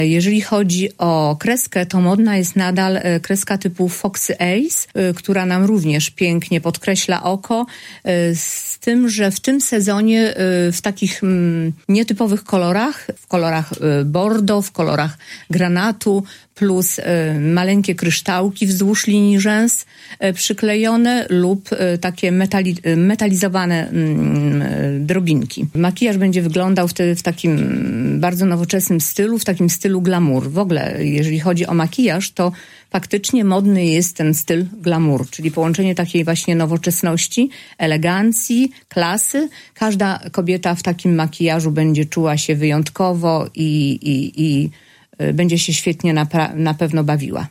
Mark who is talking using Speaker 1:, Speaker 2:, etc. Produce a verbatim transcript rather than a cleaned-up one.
Speaker 1: Jeżeli chodzi o kreskę, to modna jest nadal kreska typu Foxy Ace, która nam również pięknie podkreśla oko, z tym, że w tym sezonie w takich nietypowych kolorach, w kolorach bordo, w kolorach granatu, plus maleńkie kryształki wzdłuż linii rzęs przyklejone lub takie metali, metalizowane drobinki. Makijaż będzie wyglądał wtedy w takim bardzo nowoczesnym stylu, w takim stylu glamour. W ogóle, jeżeli chodzi o makijaż, to faktycznie modny jest ten styl glamour, czyli połączenie takiej właśnie nowoczesności, elegancji, klasy. Każda kobieta w takim makijażu będzie czuła się wyjątkowo i, i, i będzie się świetnie na, pra- na pewno bawiła.